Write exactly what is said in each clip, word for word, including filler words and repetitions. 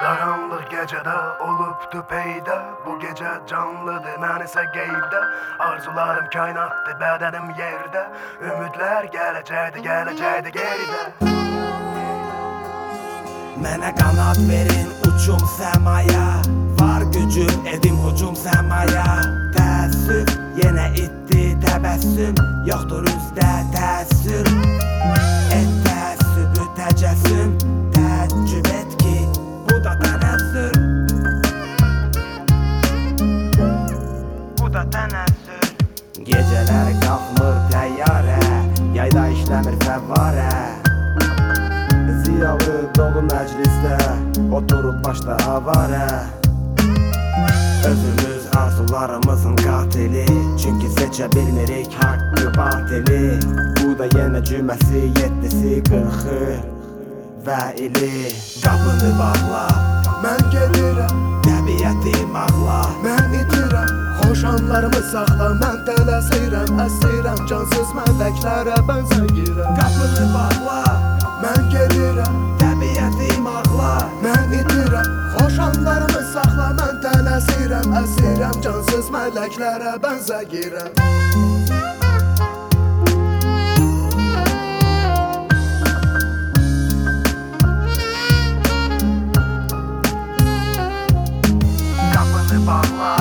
Qaranlıq gecədə olubdu peyda. Bu gecə canlıdır, mən isə qeybdə. Arzularım kainatdır, bədənim yerdə. Ümidlər gələcəkdir, gələcəkdir geridə. Mənə qanad verin, uçum səmaya. Var gücüm, edim hücum səmaya. Təəssüf, yenə itdi təbəssüm. Yoxdur üzdə təəssür. Et təəssübü təcəssüm. Təəccüb et ki, bu da tənəzzür. Bu da tənəzzür. Gecələri qalxmır təyyarə. Yayda işləmir fəvvarə. Ziyalı dolu məclisdə oturub başda avarə. Özümüz arzularımızın qatili. Çünki seçə bilmirik haqqı batili. Bu da yenə cüməsi, yeddisi, qırxı və ili. Qapını bağla, Mən gedirəm, təbiətim ağla. mən itirəm. Xoş anlarımı saxla, mən tələsirəm. Əsirəm, cansız mələklərə bənzəyirəm. Qapını bağla, Mən gedirəm, təbiətim ağla. mən itirəm. Xoş anlarımı saxla, mən tələsirəm. Əsirəm, cansız mələklərə bənzəyirəm. Qapını bağla.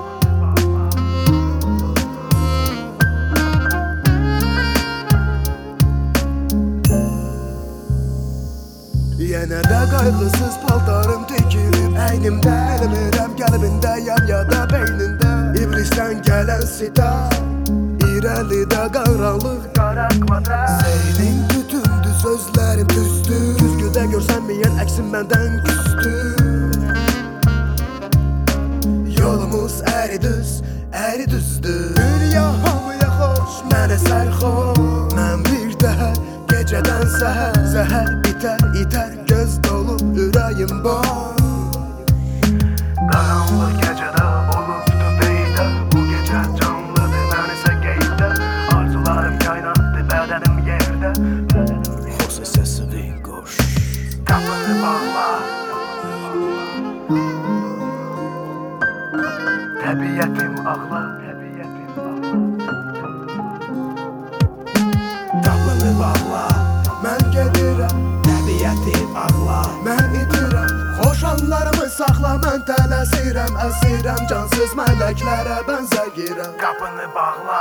Yenə də qayğısız paltarım tikilib əynimdə. Bilmirəm qəlbindəyəm ya da beynində. İblisdən gələn sitar, irəlidə qaranlıq qara kvadrat. Senin bütündü sözlərim düzdü. Güzgüdə görsənməyən əksin məndən küstü. Yolumuz əri düz, əri düzdür. Dünya hamıya xoş, mənə sərxoş. Mən bir daha gecədən səhər, zəhər itər, itər, göz dolu, ürəyim boş. Qaranlıq gecədə olubdu peyda. Bu gecə canlıdır, mən isə qeybdə. Arzularım kainatdır, bədənim yerdə. Xose səsini qoş. Qapını bağla, təbiətim ağla, təbiətim ağla. Qapını bağla, Mən gedirəm, təbiətim ağla. mən itirəm. Xoş anlarımı saxla, mən tələsirəm. Əsirəm, cansız mələklərə bənzəyirəm. Qapını bağla.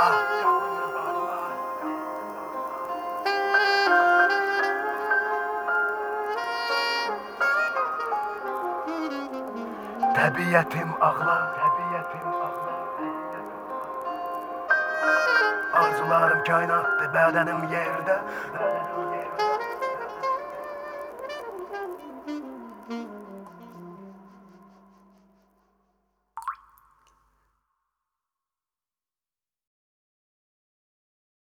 Təbiətim ağla, təbiətim ağla. Arzularım kainatdır, bədənim yerdə.